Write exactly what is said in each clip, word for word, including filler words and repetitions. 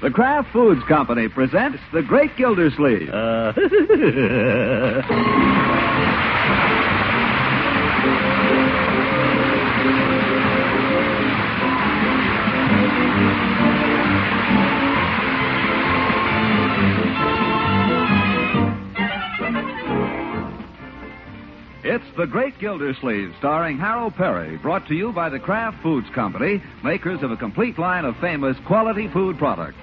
The Kraft Foods Company presents The Great Gildersleeve. Uh... It's The Great Gildersleeve, starring Harold Perry, brought to you by the Kraft Foods Company, makers of a complete line of famous quality food products.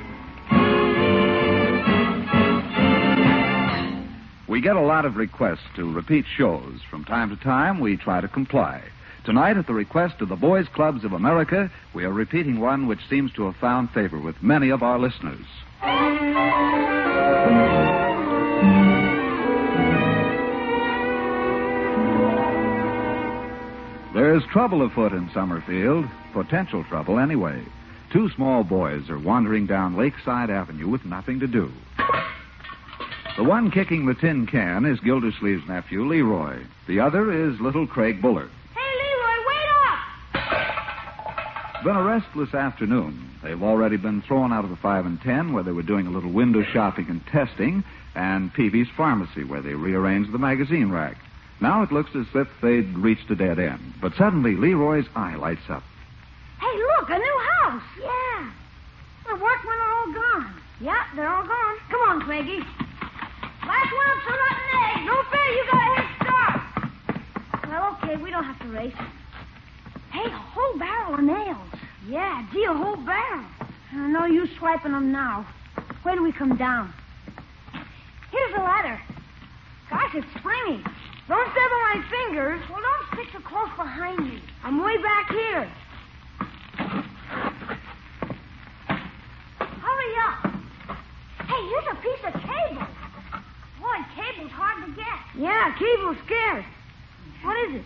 We get a lot of requests to repeat shows. From time to time, we try to comply. Tonight, at the request of the Boys Clubs of America, we are repeating one which seems to have found favor with many of our listeners. There's trouble afoot in Summerfield. Potential trouble, anyway. Two small boys are wandering down Lakeside Avenue with nothing to do. The one kicking the tin can is Gildersleeve's nephew, Leroy. The other is little Craig Bullard. Hey, Leroy, wait up! Been a restless afternoon. They've already been thrown out of the five and ten, where they were doing a little window shopping and testing, and Peavy's Pharmacy, where they rearranged the magazine rack. Now it looks as if they'd reached a dead end. But suddenly, Leroy's eye lights up. Hey, look, a new house. Yeah. The workmen are all gone. Yeah, they're all gone. Come on, Craigie. Last one up, so rotten egg. No fair, you got a head start. Well, okay, we don't have to race. Hey, a whole barrel of nails. Yeah, gee, a whole barrel. Uh, no use swiping them now. Wait till we come down. Here's the ladder. Gosh, it's springy. Don't step on my fingers. Well, don't stick so close behind me. I'm way back here. Hurry up. Hey, here's a piece of cable. Boy, cable's hard to get. Yeah, cable's scarce. What is it?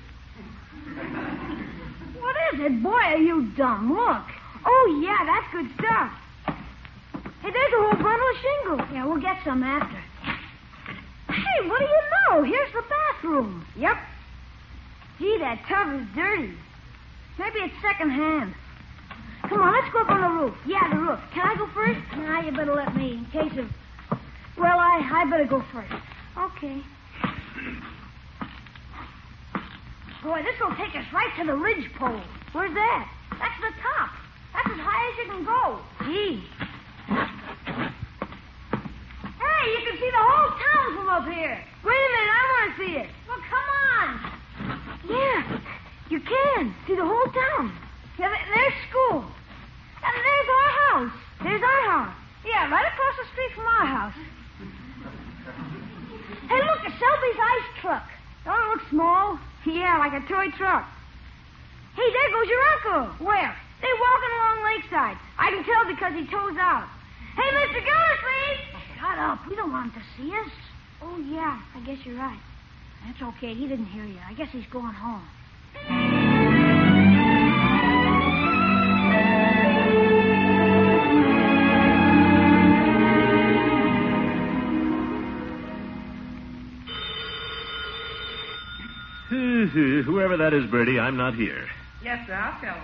What is it? Boy, are you dumb. Look. Oh, yeah, that's good stuff. Hey, there's a whole bundle of shingles. Yeah, we'll get some after. Hey, what do you know? Here's the bathroom. Yep. Gee, that tub is dirty. Maybe it's second-hand. Come on, let's go up on the roof. Yeah, the roof. Can I go first? Nah, you better let me, in case of... Well, I, I better go first. Okay. Boy, this will take us right to the ridge pole. Where's that? That's the top. That's as high as you can go. Gee. Hey, you can see the whole town from up here. Wait a minute, I want to see it. Well, come on. Yeah, you can see the whole town. Yeah, there's school. And there's our house. There's our house. Yeah, right across the street from our house. Hey, look, a Selby's ice truck. Don't it look small? Yeah, like a toy truck. Hey, there goes your uncle. Where? They're walking along Lakeside. I can tell because he toes out. Hey, Mister Gildersleeve! Shut up. We don't want him to see us. Oh, yeah, I guess you're right. That's okay. He didn't hear you. I guess he's going home. Whoever that is, Bertie, I'm not here. Yes, sir, I'll tell him.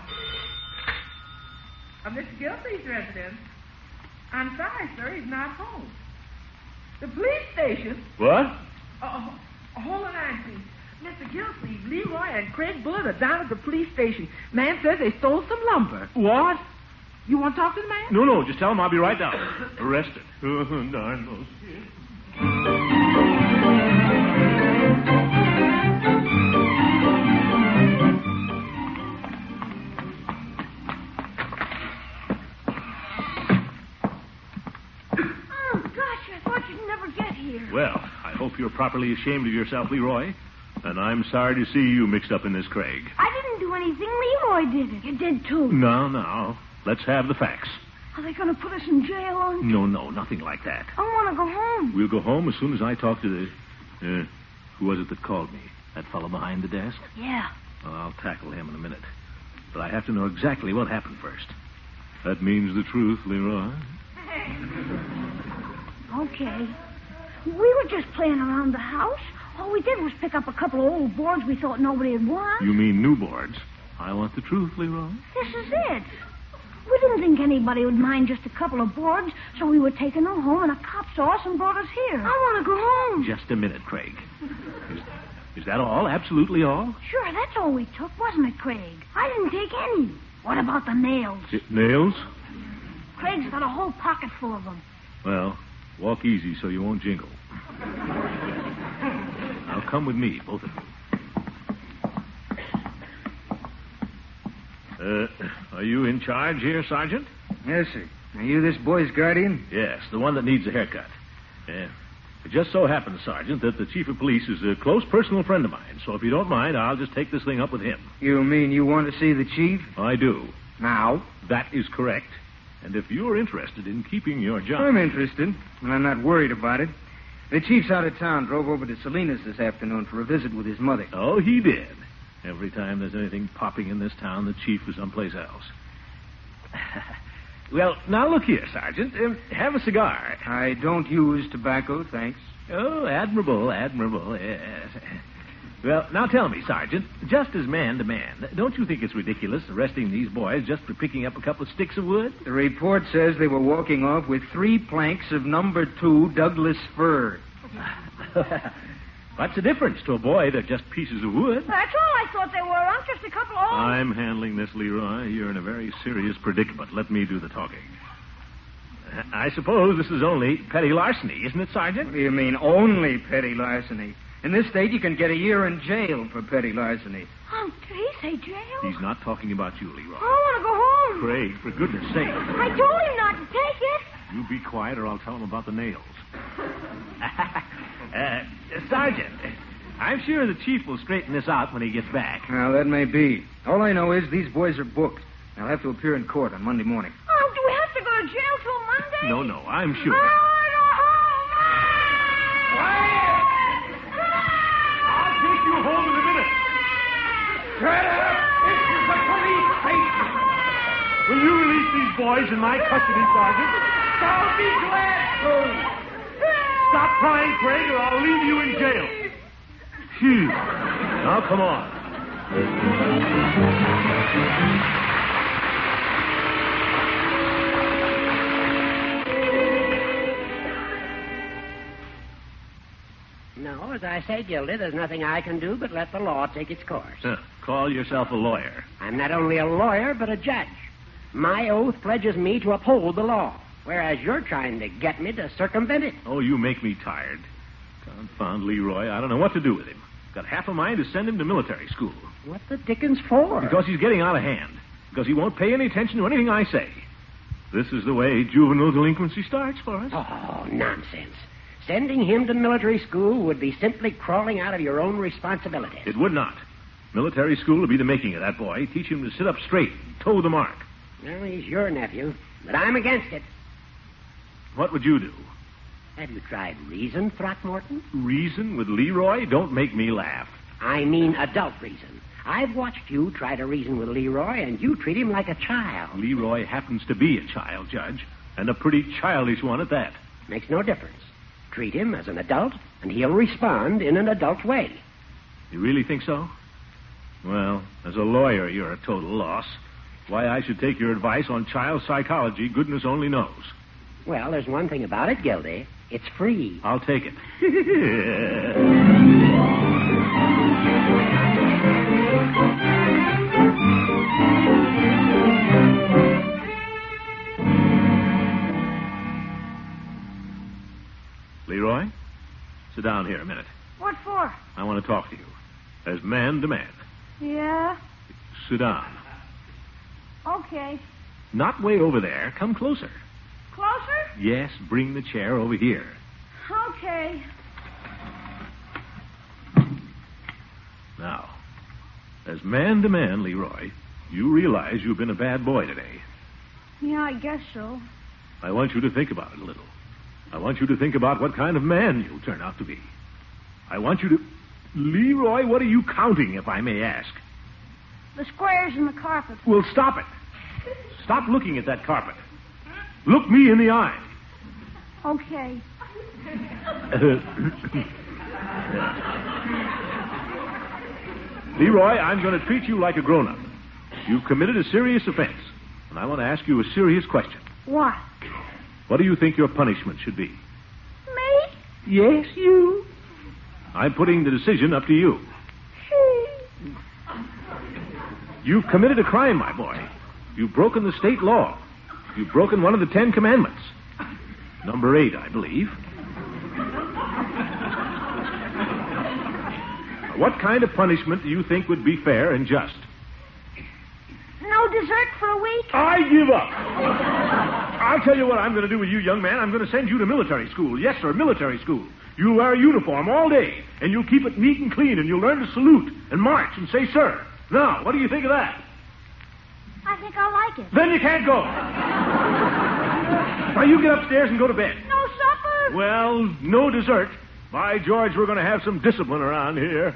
Uh, Mister Gildersleeve's residence. I'm sorry, sir, he's not home. The police station? What? Uh, hold on, please. Mister Gildersleeve, Leroy, and Craig Bullard are down at the police station. Man says they stole some lumber. What? You want to talk to the man? No, no, just tell him I'll be right down. Arrested. Oh, darn those kids. Well, I hope you're properly ashamed of yourself, Leroy. And I'm sorry to see you mixed up in this, Craig. I didn't do anything. Leroy did it. You did, too. No, no. Let's have the facts. Are they going to put us in jail, Uncle? No, no, nothing like that. I want to go home. We'll go home as soon as I talk to the... Uh, who was it that called me? That fellow behind the desk? Yeah. Well, I'll tackle him in a minute. But I have to know exactly what happened first. That means the truth, Leroy. Okay. We were just playing around the house. All we did was pick up a couple of old boards we thought nobody had want. You mean new boards? I want the truth, Leroy. This is it. We didn't think anybody would mind just a couple of boards, so we were taking them home, and a cop saw us and brought us here. I want to go home. Just a minute, Craig. Is, is that all? Absolutely all? Sure, that's all we took, wasn't it, Craig? I didn't take any. What about the nails? It, nails? Craig's got a whole pocket full of them. Well, walk easy so you won't jingle. Now come with me, both of you. Uh, are you in charge here, Sergeant? Yes, sir. Are you this boy's guardian? Yes, the one that needs a haircut. Yeah. It just so happens, Sergeant, that the chief of police is a close personal friend of mine, so if you don't mind, I'll just take this thing up with him. You mean you want to see the chief? I do. Now? That is correct. And if you're interested in keeping your job... I'm interested, and I'm not worried about it. The chief's out of town, drove over to Salinas this afternoon for a visit with his mother. Oh, he did. Every time there's anything popping in this town, the chief is someplace else. Well, now look here, Sergeant. Um, have a cigar. I don't use tobacco, thanks. Oh, admirable, admirable, yes. Well, now tell me, Sergeant, just as man to man, don't you think it's ridiculous arresting these boys just for picking up a couple of sticks of wood? The report says they were walking off with three planks of number two Douglas fir. What's the difference to a boy that just pieces of wood? That's all I thought they were. I'm just a couple of... I'm handling this, Leroy. You're in a very serious predicament. Let me do the talking. I suppose this is only petty larceny, isn't it, Sergeant? What do you mean, only petty larceny? In this state, you can get a year in jail for petty larceny. Oh, did he say jail? He's not talking about you, Leroy. I want to go home. Craig, for goodness sake. I told him not to take it. You be quiet or I'll tell him about the nails. uh, Sergeant, I'm sure the chief will straighten this out when he gets back. Well, that may be. All I know is these boys are booked. They'll have to appear in court on Monday morning. Oh, do we have to go to jail till Monday? No, no, I'm sure. I want to go home. I'll take you home in a minute. Shut up! This is the police station. Will you release these boys in my custody, Sergeant? I'll be glad to. Stop crying, Craig, or I'll leave you in jail. Phew. Now, come on. No, as I say, Gildy, there's nothing I can do but let the law take its course. Huh. Call yourself a lawyer. I'm not only a lawyer, but a judge. My oath pledges me to uphold the law, whereas you're trying to get me to circumvent it. Oh, you make me tired. Confound Leroy. I don't know what to do with him. Got half a mind to send him to military school. What the dickens for? Because he's getting out of hand. Because he won't pay any attention to anything I say. This is the way juvenile delinquency starts for us. Oh, nonsense. Sending him to military school would be simply crawling out of your own responsibilities. It would not. Military school would be the making of that boy. Teach him to sit up straight, toe the mark. Well, he's your nephew, but I'm against it. What would you do? Have you tried reason, Throckmorton? Reason with Leroy? Don't make me laugh. I mean adult reason. I've watched you try to reason with Leroy, and you treat him like a child. Leroy happens to be a child, Judge, and a pretty childish one at that. Makes no difference. Treat him as an adult, and he'll respond in an adult way. You really think so? Well, as a lawyer, you're a total loss. Why I should take your advice on child psychology, goodness only knows. Well, there's one thing about it, Gildy. It's free. I'll take it. Leroy, sit down here a minute. What for? I want to talk to you. As man to man. Yeah? Sit down. Okay. Not way over there. Come closer. Closer? Yes, bring the chair over here. Okay. Now, as man to man, Leroy, you realize you've been a bad boy today. Yeah, I guess so. I want you to think about it a little. I want you to think about what kind of man you'll turn out to be. I want you to... Leroy, what are you counting, if I may ask? The squares in the carpet. Well, stop it. Stop looking at that carpet. Look me in the eye. Okay. Leroy, I'm going to treat you like a grown-up. You've committed a serious offense, and I want to ask you a serious question. What? What do you think your punishment should be? Me? Yes, you. I'm putting the decision up to you. You've committed a crime, my boy. You've broken the state law. You've broken one of the Ten Commandments. Number eight, I believe. What kind of punishment do you think would be fair and just? No dessert for a week? I give up. I'll tell you what I'm going to do with you, young man. I'm going to send you to military school. Yes, sir, military school. You'll wear a uniform all day, and you'll keep it neat and clean, and you'll learn to salute and march and say, sir. Now, what do you think of that? I think I like it. Then you can't go. Now, you get upstairs and go to bed. No supper? Well, no dessert. By George, we're going to have some discipline around here.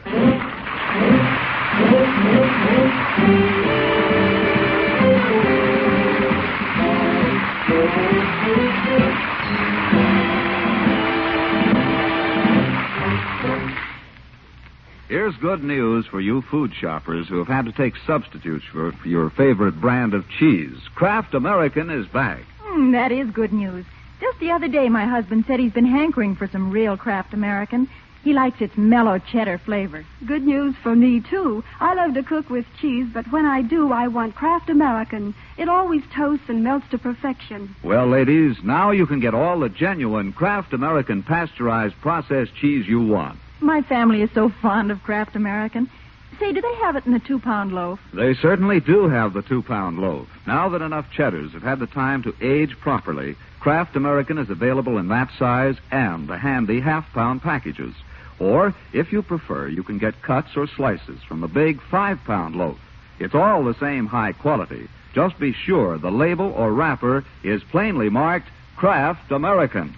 Here's good news for you food shoppers who have had to take substitutes for, for your favorite brand of cheese. Kraft American is back. Mm, that is good news. Just the other day, my husband said he's been hankering for some real Kraft American. He likes its mellow cheddar flavor. Good news for me, too. I love to cook with cheese, but when I do, I want Kraft American. It always toasts and melts to perfection. Well, ladies, now you can get all the genuine Kraft American pasteurized processed cheese you want. My family is so fond of Kraft American. Say, do they have it in the two-pound loaf? They certainly do have the two-pound loaf. Now that enough cheddars have had the time to age properly, Kraft American is available in that size and the handy half-pound packages. Or, if you prefer, you can get cuts or slices from the big five-pound loaf. It's all the same high quality. Just be sure the label or wrapper is plainly marked Kraft American.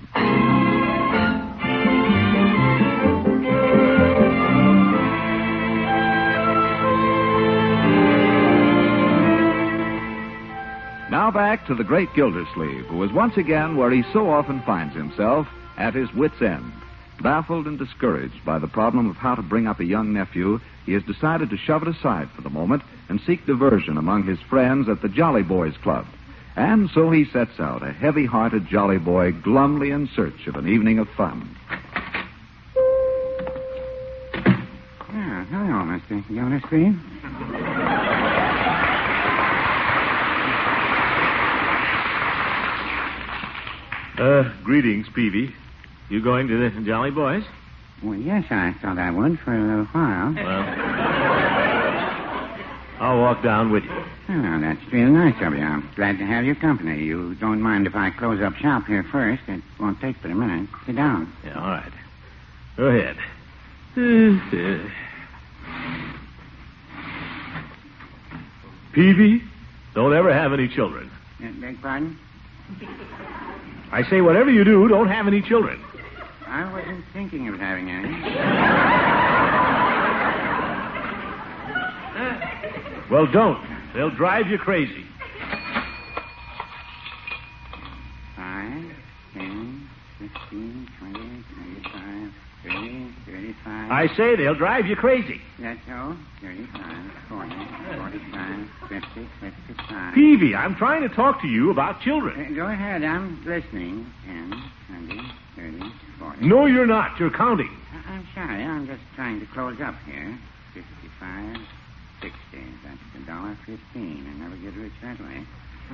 Now back to the great Gildersleeve, who is once again where he so often finds himself, at his wit's end. Baffled and discouraged by the problem of how to bring up a young nephew, he has decided to shove it aside for the moment and seek diversion among his friends at the Jolly Boys Club. And so he sets out, a heavy-hearted jolly boy, glumly in search of an evening of fun. Yeah, hello, Mister Gildersleeve. Uh, greetings, Peavy. You going to the Jolly Boys? Well, yes, I thought I would for a little while. Well, I'll walk down with you. Oh, that's real nice of you. I'm glad to have your company. You don't mind if I close up shop here first? It won't take but a minute. Sit down. Yeah, all right. Go ahead. Peavy, don't ever have any children. Uh, beg pardon? I say, whatever you do, don't have any children. I wasn't thinking of having any. Well, don't. They'll drive you crazy. Five, ten, fifteen, twenty, twenty-five, thirty, thirty-five. I say they'll drive you crazy. That's all. Thirty-five, forty, forty-five, fifty, fifty-five. Peavy, I'm trying to talk to you about children. Uh, go ahead. I'm listening. Ten, twenty, thirty, forty. No, you're not. You're counting. I- I'm sorry. I'm just trying to close up here. Fifty-five, sixty. That's a dollar fifteen. I never get rich that way.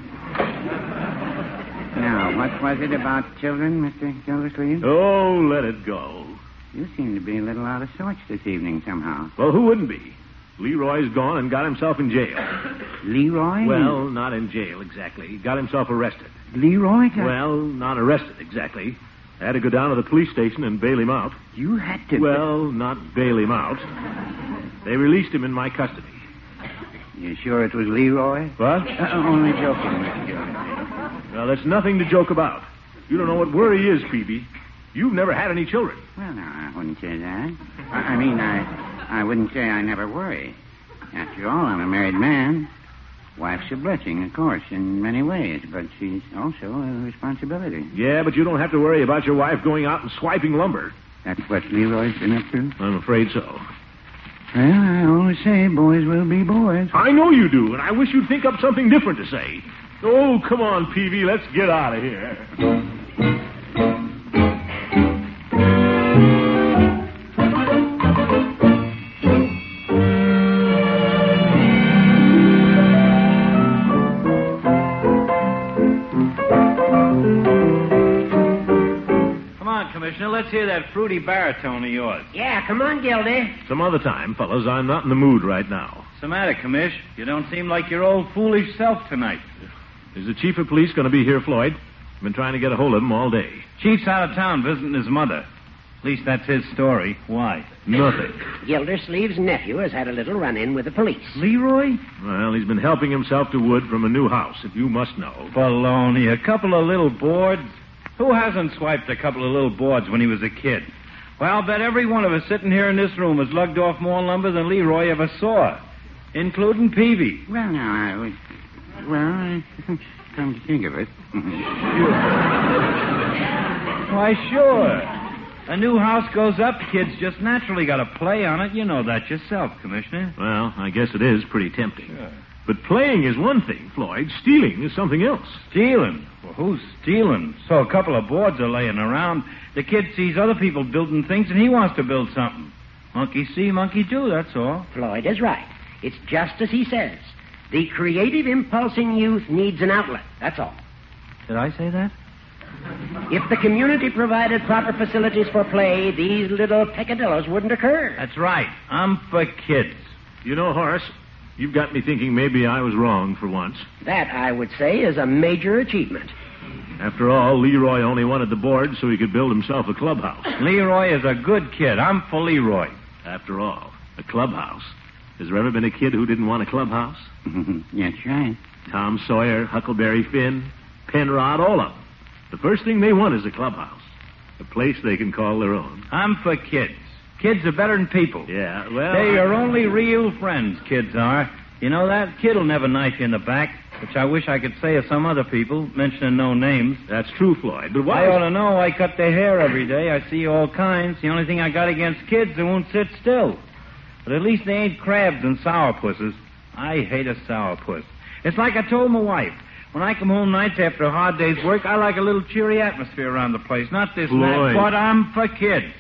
Now, what was it about children, Mister Gildersleeve? Oh, let it go. You seem to be a little out of sorts this evening somehow. Well, who wouldn't be? Leroy's gone and got himself in jail. Leroy? Well, not in jail exactly. He got himself arrested. Leroy got... Well, not arrested exactly. I had to go down to the police station and bail him out. You had to... Well, not bail him out. They released him in my custody. You sure it was Leroy? What? Uh, only joking, Mister Gildersleeve. Well, that's nothing to joke about. You don't know what worry is, Peavy. You've never had any children. Well, no, I wouldn't say that. I, I mean, I, I wouldn't say I never worry. After all, I'm a married man. Wife's a blessing, of course, in many ways, but she's also a responsibility. Yeah, but you don't have to worry about your wife going out and swiping lumber. That's what Leroy's been up to? I'm afraid so. Well, I always say boys will be boys. I know you do, and I wish you'd think up something different to say. Oh, come on, Peavy. Let's get out of here. Commissioner, let's hear that fruity baritone of yours. Yeah, come on, Gildy. Some other time, fellas. I'm not in the mood right now. What's the matter, Commish? You don't seem like your old foolish self tonight. Is the chief of police going to be here, Floyd? I've been trying to get a hold of him all day. Chief's out of town visiting his mother. At least that's his story. Why? Nothing. Gildersleeve's nephew has had a little run-in with the police. Leroy? Well, he's been helping himself to wood from a new house, if you must know. Baloney. A couple of little boards? Who hasn't swiped a couple of little boards when he was a kid? Well, I'll bet every one of us sitting here in this room has lugged off more lumber than Leroy ever saw, including Peavy. Well, now, I would... Well, come to think of it. Why, sure. A new house goes up, kids just naturally got to play on it. You know that yourself, Commissioner. Well, I guess it is pretty tempting. Sure. But playing is one thing, Floyd. Stealing is something else. Stealing? Well, who's stealing? So a couple of boards are laying around. The kid sees other people building things, and he wants to build something. Monkey see, monkey do, that's all. Floyd is right. It's just as he says. The creative impulse in youth needs an outlet, that's all. Did I say that? If the community provided proper facilities for play, these little peccadillos wouldn't occur. That's right. I'm for kids. You know, Horace, you've got me thinking maybe I was wrong for once. That, I would say, is a major achievement. After all, Leroy only wanted the board so he could build himself a clubhouse. Leroy is a good kid. I'm for Leroy. After all, a clubhouse. Has there ever been a kid who didn't want a clubhouse? That's right. Tom Sawyer, Huckleberry Finn, Penrod, all of them. The first thing they want is a clubhouse. A place they can call their own. I'm for kids. Kids are better than people. Yeah, well... They're I... your only real friends, kids are. You know that? Kid'll never knife you in the back, which I wish I could say of some other people, mentioning no names. That's true, Floyd, but why... I ought to know. I cut their hair every day. I see all kinds. The only thing I got against kids, they won't sit still. But at least they ain't crabs and sourpusses. I hate a sourpuss. It's like I told my wife. When I come home nights after a hard day's work, I like a little cheery atmosphere around the place. Not this Floyd. mad, but I'm for kids.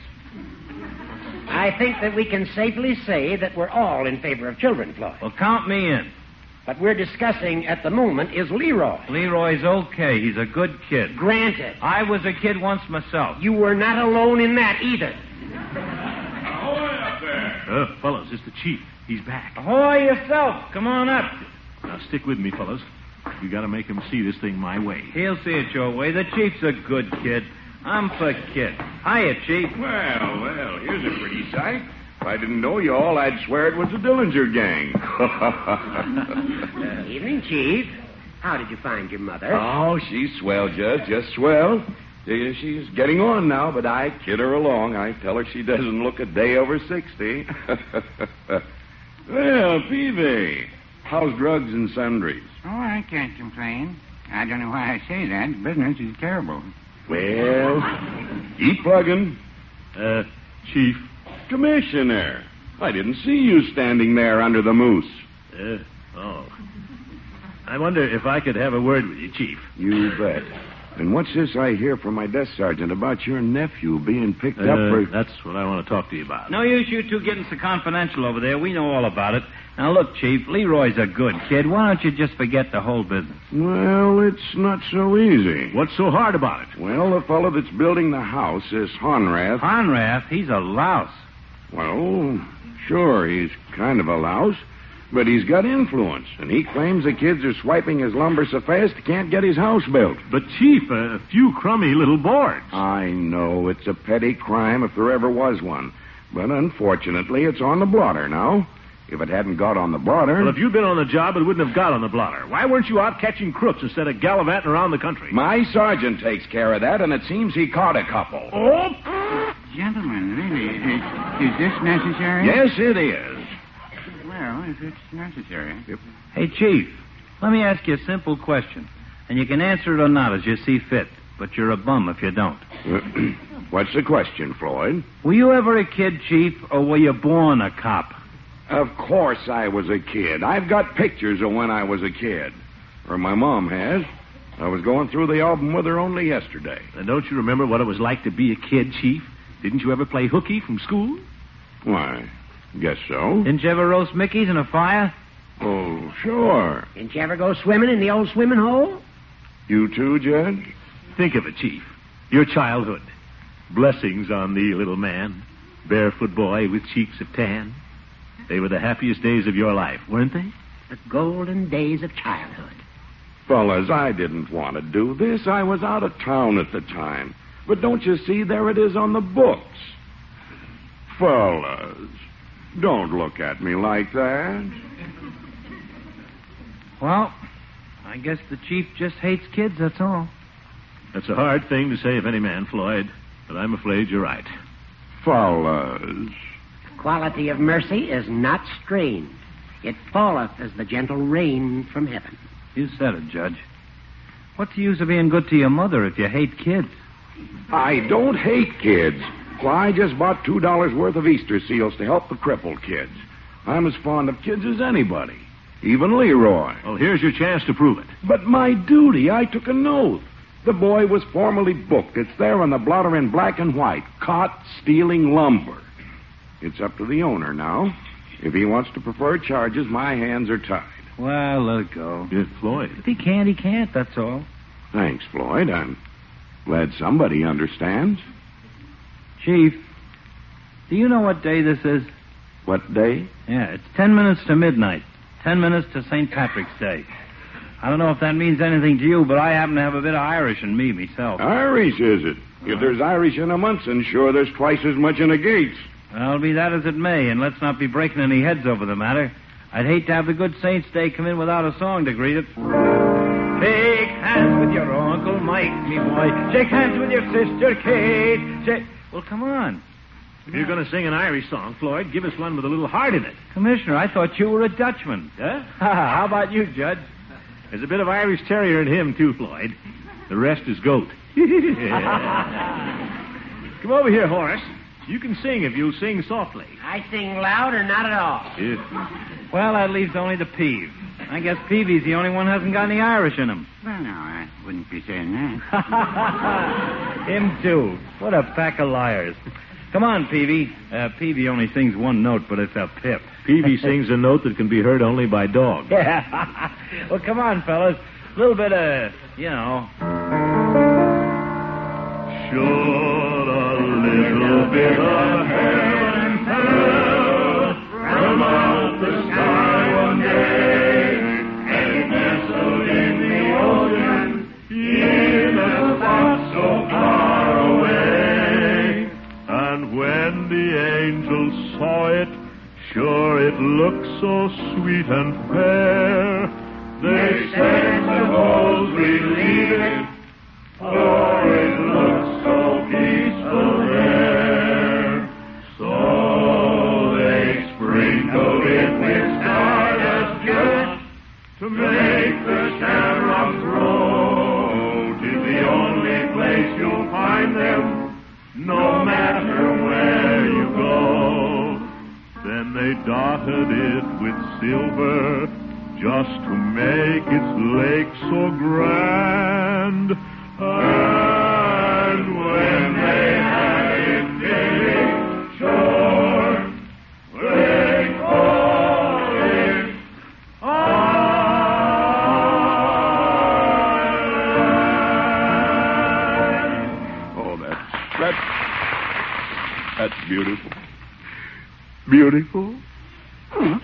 I think that we can safely say that we're all in favor of children, Floyd. Well, count me in. What we're discussing at the moment is Leroy. Leroy's okay. He's a good kid. Granted. I was a kid once myself. You were not alone in that either. Ahoy up there. Uh, fellas, it's the chief. He's back. Ahoy yourself. Come on up. Now, stick with me, fellas. You got to make him see this thing my way. He'll see it your way. The chief's a good kid. I'm for kids. Hiya, Chief. Well, well, here's a pretty sight. If I didn't know you all, I'd swear it was the Dillinger gang. Evening, Chief. How did you find your mother? Oh, she's swell, Judge, just swell. Uh, She's getting on now, but I kid her along. I tell her she doesn't look a day over sixty. Well, Peavy, how's drugs and sundries? Oh, I can't complain. I don't know why I say that. Business is terrible. Well, keep plugging. Uh, Chief. Commissioner, I didn't see you standing there under the moose. Uh, oh. I wonder if I could have a word with you, Chief. You bet. And what's this I hear from my desk sergeant about your nephew being picked Uh, up for... That's what I want to talk to you about. No use you two getting so confidential over there. We know all about it. Now, look, Chief, Leroy's a good kid. Why don't you just forget the whole business? Well, it's not so easy. What's so hard about it? Well, the fellow that's building the house is Honrath. Honrath, he's a louse. Well, sure, he's kind of a louse, but he's got influence, and he claims the kids are swiping his lumber so fast he can't get his house built. But, Chief, a few crummy little boards. I know it's a petty crime if there ever was one, but unfortunately it's on the blotter now. If it hadn't got on the blotter... Well, if you'd been on the job, it wouldn't have got on the blotter. Why weren't you out catching crooks instead of gallivanting around the country? My sergeant takes care of that, and it seems he caught a couple. Oh! Gentlemen, really, is, is this necessary? Yes, it is. Well, if it's necessary. Yep. Hey, Chief, let me ask you a simple question. And you can answer it or not as you see fit. But you're a bum if you don't. What's the question, Floyd? Were you ever a kid, Chief, or were you born a cop? Of course I was a kid. I've got pictures of when I was a kid. Or my mom has. I was going through the album with her only yesterday. And don't you remember what it was like to be a kid, Chief? Didn't you ever play hooky from school? Why, guess so. Didn't you ever roast Mickeys in a fire? Oh, sure. Didn't you ever go swimming in the old swimming hole? You too, Judge? Think of it, Chief. Your childhood. Blessings on thee, little man. Barefoot boy with cheeks of tan. They were the happiest days of your life, weren't they? The golden days of childhood. Fellas, I didn't want to do this. I was out of town at the time. But don't you see, there it is on the books. Fellas, don't look at me like that. Well, I guess the chief just hates kids, that's all. That's a hard thing to say of any man, Floyd, but I'm afraid you're right. Fellas. Quality of mercy is not strained. It falleth as the gentle rain from heaven. You said it, Judge. What's the use of being good to your mother if you hate kids? I don't hate kids. Why, I just bought two dollars worth of Easter seals to help the crippled kids. I'm as fond of kids as anybody. Even Leroy. Well, here's your chance to prove it. But my duty, I took an oath. The boy was formally booked. It's there on the blotter in black and white. Caught stealing lumber. It's up to the owner now. If he wants to prefer charges, my hands are tied. Well, let it go. Yes, Floyd. If he can't, he can't, that's all. Thanks, Floyd. I'm glad somebody understands. Chief, do you know what day this is? What day? Yeah, it's ten minutes to midnight. Ten minutes to Saint Patrick's Day. I don't know if that means anything to you, but I happen to have a bit of Irish in me myself. Irish, is it? If there's Irish in a Munson, sure there's twice as much in a Gates. Well, be that as it may, and let's not be breaking any heads over the matter. I'd hate to have the good Saints' Day come in without a song to greet it. Shake hands with your Uncle Mike, me boy. Shake hands with your sister Kate. Shake... Well, come on. If you're going to sing an Irish song, Floyd, give us one with a little heart in it. Commissioner, I thought you were a Dutchman. Huh? How about you, Judge? There's a bit of Irish Terrier in him, too, Floyd. The rest is goat. Come over here, Horace. You can sing if you sing softly. I sing loud or not at all. Yeah. Well, that leaves only the Peeve. I guess Peavy's the only one who hasn't got any Irish in him. Well, no, I wouldn't be saying that. Him, too. What a pack of liars. Come on, Peavy. Uh, Peavy only sings one note, but it's a pip. Peavy sings a note that can be heard only by dogs. Yeah. Well, come on, fellas. A little bit of, you know. Should a little bit of heaven fell from out the sky one day and nestled in the ocean in a spot so far away, and when the angels saw it, sure it looked so sweet and fair, they said, suppose we leave it, for it looks so peaceful there. So they sprinkled it with stardust just to make the shamrocks grow. 'Tis the only place you'll find them, no matter where you go. Then they dotted it with silver just to make its lake so grand. And when they had it finished shore, they called it Ireland. Oh, that's, that's, that's beautiful. Beautiful? Huh?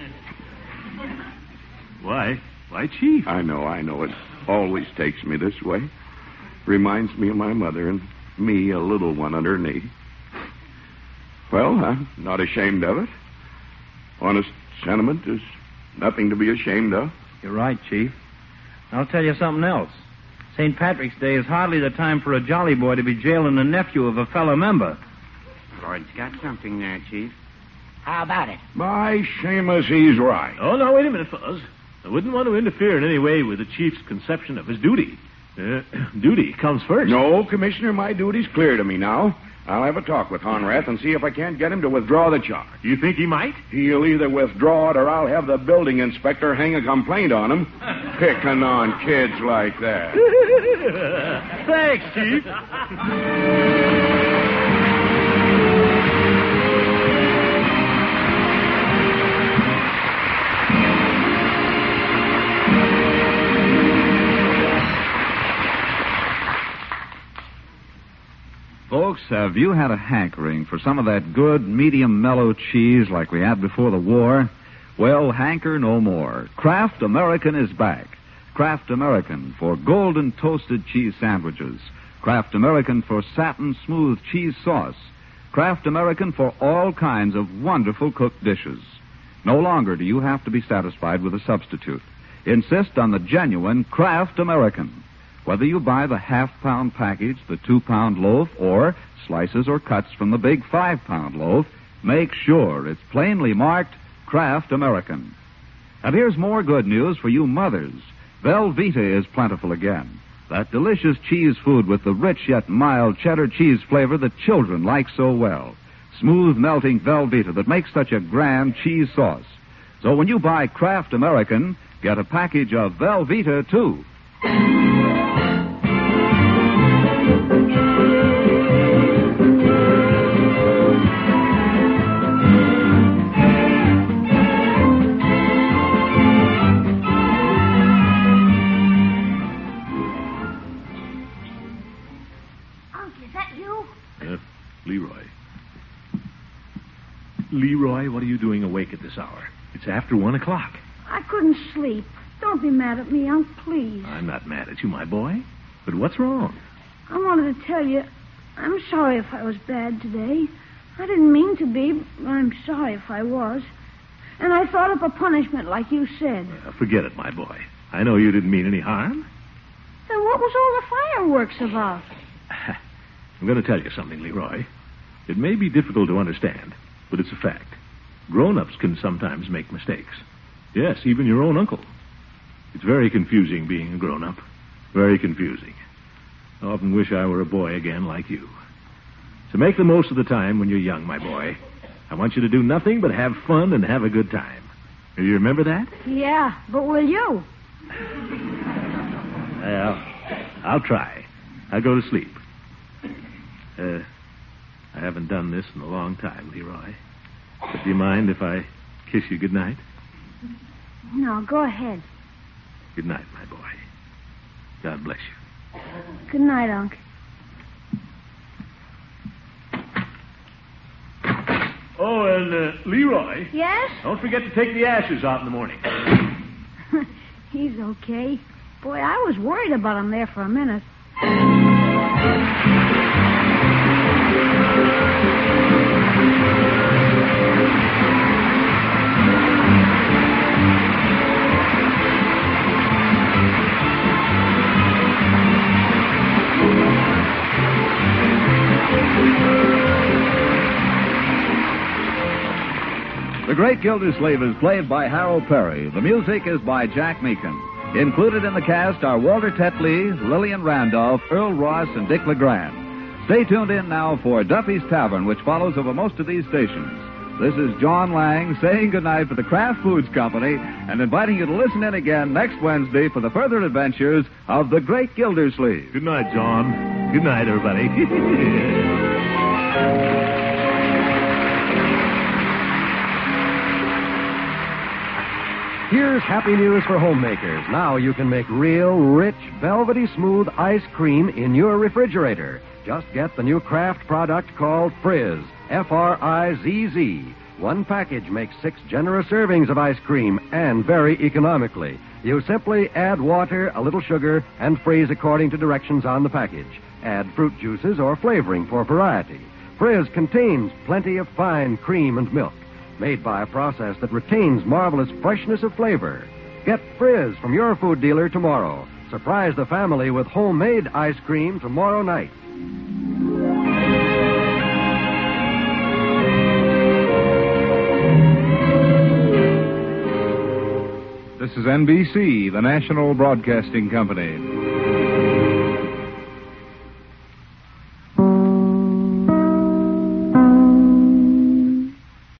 Why? Why, Chief? I know, I know. It always takes me this way. Reminds me of my mother and me, a little one on her knee. Well, I'm not ashamed of it. Honest sentiment is nothing to be ashamed of. You're right, Chief. I'll tell you something else. Saint Patrick's Day is hardly the time for a jolly boy to be jailing the nephew of a fellow member. Floyd's got something there, Chief. How about it? By Seamus, he's right. Oh, no, wait a minute, fellas. I wouldn't want to interfere in any way with the chief's conception of his duty. Uh, duty comes first. No, Commissioner, my duty's clear to me now. I'll have a talk with Honrath and see if I can't get him to withdraw the charge. You think he might? He'll either withdraw it or I'll have the building inspector hang a complaint on him. picking on kids like that. Thanks, Chief. Folks, have you had a hankering for some of that good, medium, mellow cheese like we had before the war? Well, hanker no more. Kraft American is back. Kraft American for golden toasted cheese sandwiches. Kraft American for satin smooth cheese sauce. Kraft American for all kinds of wonderful cooked dishes. No longer do you have to be satisfied with a substitute. Insist on the genuine Kraft American. Whether you buy the half-pound package, the two-pound loaf, or slices or cuts from the big five-pound loaf, make sure it's plainly marked Kraft American. And here's more good news for you mothers. Velveeta is plentiful again. That delicious cheese food with the rich yet mild cheddar cheese flavor that children like so well. Smooth melting Velveeta that makes such a grand cheese sauce. So when you buy Kraft American, get a package of Velveeta, too. Leroy, what are you doing awake at this hour? It's after one o'clock. I couldn't sleep. Don't be mad at me, Unc, please. I'm not mad at you, my boy. But what's wrong? I wanted to tell you, I'm sorry if I was bad today. I didn't mean to be, but I'm sorry if I was. And I thought of a punishment like you said. Uh, forget it, my boy. I know you didn't mean any harm. Then what was all the fireworks about? I'm going to tell you something, Leroy. It may be difficult to understand, but it's a fact. Grown-ups can sometimes make mistakes. Yes, even your own uncle. It's very confusing being a grown-up. Very confusing. I often wish I were a boy again like you. So make the most of the time when you're young, my boy. I want you to do nothing but have fun and have a good time. Do you remember that? Yeah, but will you? Well, I'll try. I'll go to sleep. Uh, I haven't done this in a long time, Leroy. But do you mind if I kiss you goodnight? No, go ahead. Good night, my boy. God bless you. Good night, Unc. Oh, and uh, Leroy. Yes? Don't forget to take the ashes out in the morning. He's okay. Boy, I was worried about him there for a minute. The Great Gildersleeve is played by Harold Perry. The music is by Jack Meakin. Included in the cast are Walter Tetley, Lillian Randolph, Earl Ross, and Dick LeGrand. Stay tuned in now for Duffy's Tavern, which follows over most of these stations. This is John Lang saying goodnight for the Kraft Foods Company and inviting you to listen in again next Wednesday for the further adventures of the Great Gildersleeve. Good night, John. Good night, everybody. Here's happy news for homemakers. Now you can make real, rich, velvety smooth ice cream in your refrigerator. Just get the new Kraft product called Frizz, F R I Z Z. One package makes six generous servings of ice cream, and very economically. You simply add water, a little sugar, and freeze according to directions on the package. Add fruit juices or flavoring for variety. Frizz contains plenty of fine cream and milk, made by a process that retains marvelous freshness of flavor. Get Frizz from your food dealer tomorrow. Surprise the family with homemade ice cream tomorrow night. This is N B C, the National Broadcasting Company.